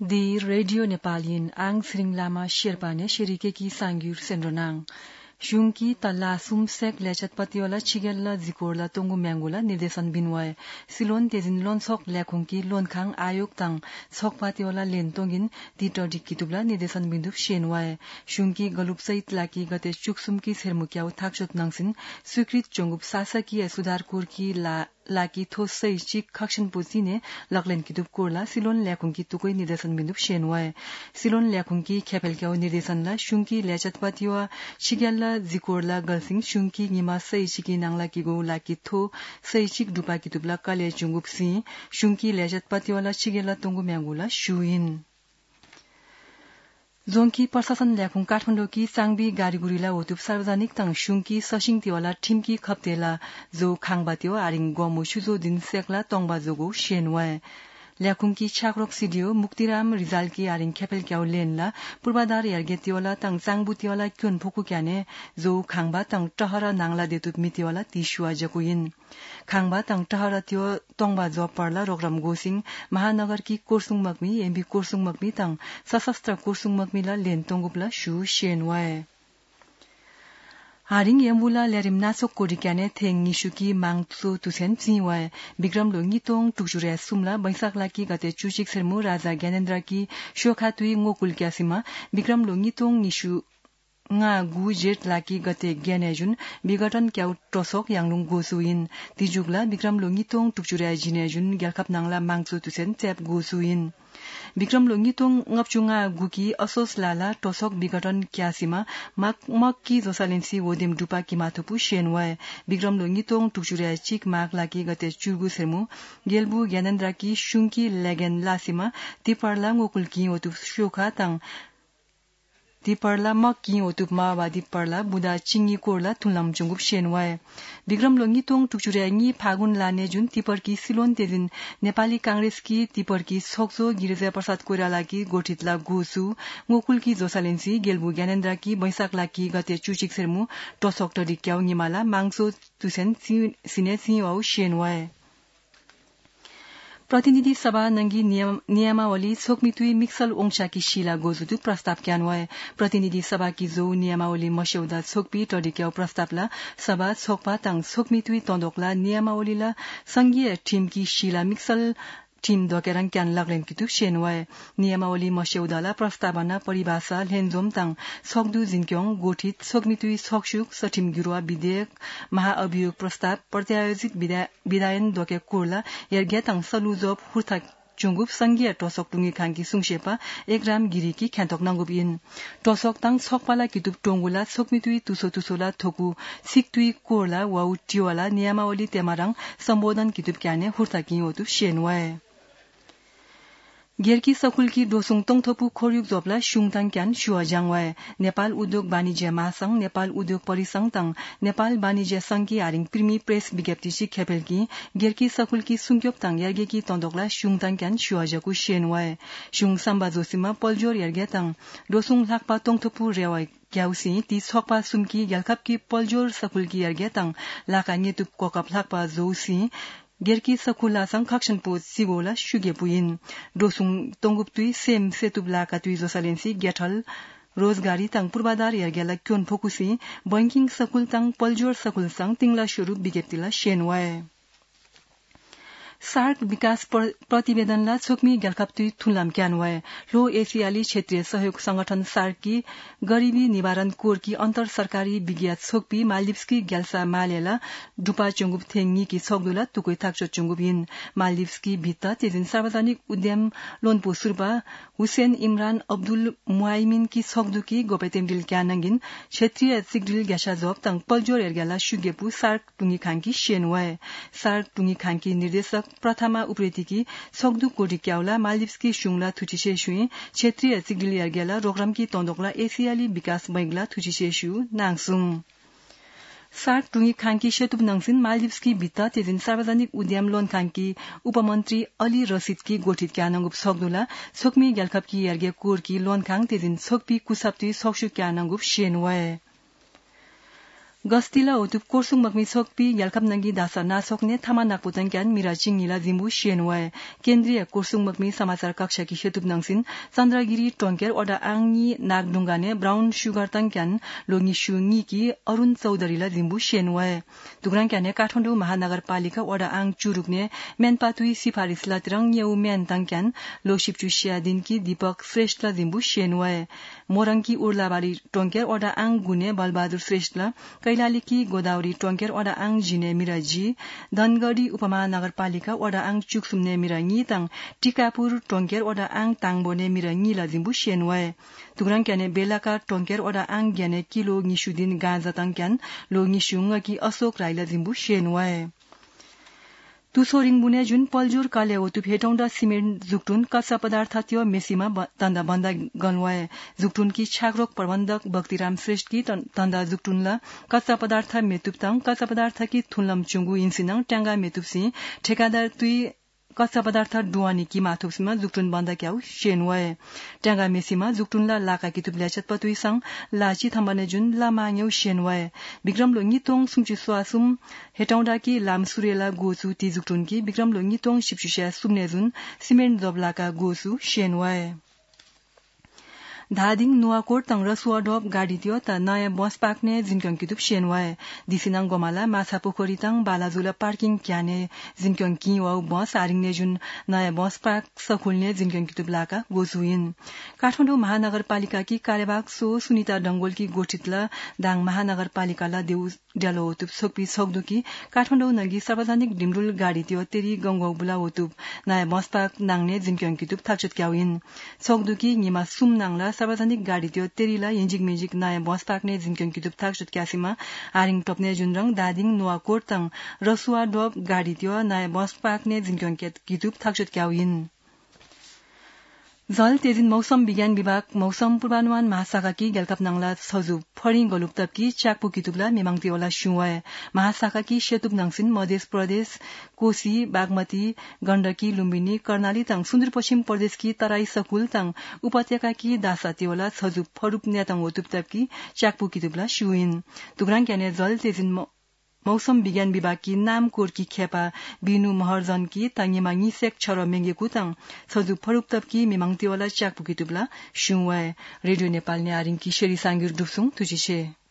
Di Radio Nepalin ang sringlama Sherpane Shirikeki Sangyur Sendronang. Shunki tala sumsek lechat patiola chigella zikorla tongu mangula निर्देशन बिनवाय सिलोन तेजिन लोन sok लेखुंकी लोन खांग आयोग तंग sok patiola lentongin titodi kitubla निर्देशन बिन्दुप शेनवाय shunki गलुप सहित लाकी गते चुकसुमकी सेरमुक्याउ थाक्सोत नंगसिन स्वीकृत चोंगुप सासकीय सुधार कोरकी लाकी थोसै चिक खक्सन पोसिने लकलेन कितुब कोरला सिलोन लेखुंकी तुकोइ निर्देशन बिन्दुप शेनवाय Ceylon लेखुंकी खेपेलक्याउ निर्देशनला shunki lechat patiola chigella जिकोरला Galsing शुंकी Nima सै चिकी नांगला किगो लाकी थो सै चिक दुपा कितुबला कले जुंगुप सी शुंकी लेजत पतिवाला चिगेला तंगु म्यांगुला शुइन जोंकी प्रशासन ल्याखुङ काठमाडौँकी चाङबी गाडीगुडीला होतुप सार्वजनिक तङ शुंकी ससिङ तिवाला ठिमकी खप्तेला जो खाङबातियो आरिङ गमु सुजो दिन सेकला तङबा जोगो शेनवाय ल्याखुङकी छाक्रोक सिडियो मुक्तिराम रिजालकी आरिङ खेपेल क्याउ लेनला पूर्वाधार यार्गेतियोला तङ चाङबुतियोला क्योन फोकु क्याने जो खाङबा तङ टहरा नांगला देतुप मितियोला तिसुवा जकुइन खाङबा तङ टहरा त्यो तङबा जब पर्ला रोग्राम गोसिङ महानगरकी कोर्सुङ मकमी एमबी कोर्सुङ मकमी तङ सशस्त्र कोर्सुङ मकमीला लेन तंगुपला शु शेनवाय हारिङ एम्बुला ल्यारिम नासोक कोडिक्याने थेङ निशुकी माङसो तुसेन चिवाय विक्रम लोङितोङ टुक्चुरे सुमला बैशाखलाकी गते चुचिक सेरमु राजा ज्ञानेन्द्रकी शोखातुई ngokul विक्रम लोङितोङ निशु nga gu jet laki gate gyanejun bigaton kyau tosok yanglung gosuin tijugla Vikram लोङितोङ टुक्चुरे जिनेजुन ग्यालखप नांगला माङसो तुसेन चेप गोसुइन विक्रम लोङितोङ ngapchunga गुकी असोस लाला टोसक बिगटन क्यासिमा मक्की जोसालेन्सी वोदेम दुपा किमाथुपु शेनवाय विक्रम लोङितोङ टुक्चुरे चिक माग लाकी गते चुरगु सेरमु गेलबु ज्ञानेन्द्रकी शुंकी लेगेन लासिमा तिपरला ngokul ki ओतु शोखा तङ तिपरला मक्की ओतुप माओवादी परला बुदा चिंगी कोरला थुनलम जुंगुप शेनवाय विक्रम लोङितोङ टुक्चुरे ngि फागुन लाने जुन तिपरकी सिलोन तेजिन नेपाली कांग्रेसकी तिपरकी सोक्सो गिरिजा प्रसाद कोइरालाकी गोठितला गोसु ngokul जोसालेन्सी गेलबु ज्ञानेन्द्रकी बैशाखलाकी गते चुचिक सेरमु टोसक टडिक्याउ निमाला माङसो तुसेन सिने सिवाउ शेनवाय प्रतिनिधि सभा नंगी नियमावली सोकमितुई मिक्सल ओंगशाकी शिला गोजुतु प्रस्ताव क्यानवाय प्रतिनिधि सभा की जो नियमावली मस्यौदा सोकपी टडिक्याउ प्रस्तावला सभा सोकपा तङ सोकमितुई तन्दोकला नियमावलीला संघीय टीम की शिला मिक्सल टीम दोकेरङ क्यान लगलेन कितु शेनवाय नियमावली मस्यौदाला प्रस्तावना परिभाषा लेन्जोम तङ सोकदु जिनक्योङ गोठित सोकमितुई सोकसुक सठिम गिरोवा विधेयक महाअभियोग प्रस्ताव प्रत्यायोजित विधायन दोके कोरला यर्ग्या तङ सलुजोप हुर्था चुंगुप संघीय टोसक टुंगी खांकी सुङशेपा एकराम गिरीकी ख्यान्तोक नंगुप इन टोसक तङ सोकपाला कितुप टोंगुला सोकमितुई तुसोला थोकु सिकतुई कोरला वाउ टियोला नियमावली तेमारङ सम्बोधन कितुप क्याने हुर्था कियोतु शेनवाय गेरकी सकुलकी डोसुङ तोङथोपु खोर्युक जोपला शुङताङ क्यान शुवा जाङवाय नेपाल उद्योग वाणिज्य महासंघ नेपाल उद्योग परिसंघ तङ नेपाल वाणिज्य संघकी आरिङ प्रिमी प्रेस विज्ञप्ति सि खेपेलकी गेरकी सकुलकी सुङक्योप तङ यार्गेकी तन्दोकला शुङताङ क्यान शुवा जकु शेनवाय शुङ सम्बा जोसिमा पलजोर यार्गे तङ डोसुङ लाकपा तोङथोपु रेवाय क्याउसी ती सोकपा सुमकी यालखपकी पलजोर सकुलकी यार्गे तङ लाका नेतुप कोकप लाकपा जोसी गेरकी सकुला संखक्षन पो सिगोला शुगेपुइन डोसुङ तोंगुपतुई सेम सेतुब लाका तुई जोसालेन्सी गेठल रोजगारी तङ पूर्वाधार यार्गेला क्योन फोकुसी बैंकिङ सकुल तङ पलजोर सकुल संग तिङला स्वरूप विज्ञप्तिला शेनवाय सार्क विकास प्रतिवेदनला छोकमी ग्यालखप्तुई थुनलाम क्यानवाय लो एसियाली क्षेत्रीय सहयोग संगठन सार्ककी गरीबी निवारण कोरकी अन्तर सरकारी विज्ञात छोकपी मालदिप्सकी ग्याल्सा मालेला डुपा चुंगुप थेङगी सक्दुला तुकोइ थाक्चो चुंगुप इन मालदिप्सकी भित्ता तेजिन सार्वजनिक उद्यम लोनपो सुरपा हुसेन इमरान अब्दुल मुआइमिन की सक्दुकी गोपेतेमडिल क्यानंगिन क्षेत्रीय सिगडिल ग्यासा जब तङ पलजोर एर्ग्याला शुगेपु सार्क टुंगी खांकी शेनवाय सार्क टुंगी खांकी निर्देशक प्रथमा उप्रेतीकी सक्दु कोडी क्याउला मालदिप्सकी शुङला थुचिसेसुई क्षेत्रीय सिगडिल एर्ग्याला रोग्रामकी तन्दोकला एसियाली विकास बैंकला थुचिसेसु नाङसुङ सार्क टुंगी खांकी शेतुब नङसिन मालदिप्सकी भित्ता तेजिन सार्वजनिक उद्यम लोन खांकी उपमन्त्री अली रसिदकी गोठित क्यानंगुप सक्दुला सोकमी ग्यालखपकी एर्गे कोरकी लोन खाङ तेजिन सोकपी कुसाप्तुई सक्सु क्यानंगुप शेनवाय गस्तिला ओतुप कोर्सुङ मकमी सोकपी यलखप नंगी दासा नासोकने थामा नाकपुतन क्यान मिरा चिंगिला जिम्बु शेनवाय केन्द्रीय कोर्सुङ मकमी समाचार कक्षा की हेतुप नंगसिन चन्द्रगिरी टोंकेर ओडा आंगी नागडुंगाने ब्राउन शुगर तंक्यान लोंगी शुंगी की अरुण चौधरीला जिम्बु शेनवाय दुग्राङ क्याने काठमाडौँ महानगरपालिका ओडा आंग चुरुकने मेनपातुई सिफारिसला तिरंग येउ मेन तंक्यान लोशिपचु दिन की दीपक श्रेष्ठला जिम्बु शेनवाय मोरंगी उर्लाबारी टोंकेर ओडा आंग गुने बलबहादुर श्रेष्ठला कैलालीकी गोदावरी टोंकेर ओडा आंग जिने मिराजी धनगढ़ी उपमहानगरपालिका ओडा आंग चुकसुमने मिरांगी तंग टिकापुर टोंकेर ओडा आंग तांगबोने मिरांगी ला जिम्बु शेनवाय तुगरांग क्याने बेलाका टोंकेर ओडा आंग ग्याने किलो निशुदिन गांजा तंक्यान लो निशुंग की अशोक राईला जिम्बु शेनवाय तुसोरिङ बुने जुन पलजुर काले ओतुप हेटौंडा सिमेन्ट जुक्टुन कच्चा पदार्थ त्यो मेसीमा तन्दा बन्दा गलवाय जुक्टुन की छाकरोग प्रबन्धक भक्तिराम श्रेष्ठ की तन्दा जुक्टुनला कच्चा पदार्थ मेतुप्तङ कच्चा पदार्थ की थुनलम चुंगु इन्सिनङ ट्याङ्गा मेतुप्सी ठेकादार तुई कच्चा पदार्थ डुवानी की माथुप्सीमा जुक्टुन बन्दा क्याउ शेनवाय ट्याङ्गा मेसीमा जुक्टुनला लाका कितुप ल्याचत पतुई संग लाची थम्बने जुन ला माग्यौ शेनवाय विक्रम लोंगी तोंग सुंचु स्वासुम हेटौंडा की लाम सुरेला गोचु ती जुक्टुन की विक्रम लोंगी तोंग शिपशिया सुम्ने जुन सिमेन्ट जबलाका गोचु शेनवाय धादिङ नुवाकोट तंग रसुवा डोप गाडी त्यो त नयाँ बस पाक्ने जिनक्यङ कितुप शेनवाय दिसिनाङ गोमाला माछा पोखरी तंग बालाजुला पार्किङ क्याने जिनक्यङ किवाउ बस आरिङने जुन नयाँ बस पार्क सखुल्ने जिनक्यङ कितुप लाका गोजुइन काठमाडौँ महानगरपालिका की कार्यवाहक सो सुनिता डंगोल की गोठितला दाङ महानगरपालिकाला देउ डेलो ओतुप सोकपी सोकदुकी काठमाडौँ नगी सार्वजनिक डिमरुल गाडी त्यो तेरी गंगौ बुला ओतुप नयाँ बस पार्क नाङने जिनक्यङ कितुप थाक्चुत क्याउइन सोकदुकी निमा सुम नाङला सार्वजनिक गाडी त्यो तेरीला यिंजिक मिजिक नयाँ बस पाक्ने जिनक्यङ कितुप थाक्चुत क्यासीमा आरिङ टप्ने जुनरङ दादिङ नुवाकोट तंग रसुवा डोप गाडी त्यो नयाँ बस पाक्ने जिनक्यङ कितुप थाक्चुत क्याउइन जल तेजिन मौसम विज्ञान विभाग मौसम पूर्वानुमान महाशाखा की गेलकप नंगला सजु फड़ी गलुप्तप की चाकपु कितुबला मेमंगतिओला शुवाय महाशाखा की शेतुप नंगसिन मध्य प्रदेश कोशी बागमती गण्डकी लुम्बिनी कर्णाली तंग सुदूरपश्चिम प्रदेश की तराई सकुल तंग उपत्यका की दासातिओला सजु फरुप न्यातंग ओतुप्तप की चाकपु कितुबला शुइन तुगराङ क्याने जल तेजिन मौसम विज्ञान विभाग की नाम कोरकी खेपा बिनु महर्जन की तंगेमा निसेक छरो मेंगेकु तंग सजु फरुप्तप की मेमंगतिओला चाकपु कितुबला शुवाय रेडियो नेपाल ने आरिङ की शेरी सांगिर डुसुङ तुजिशे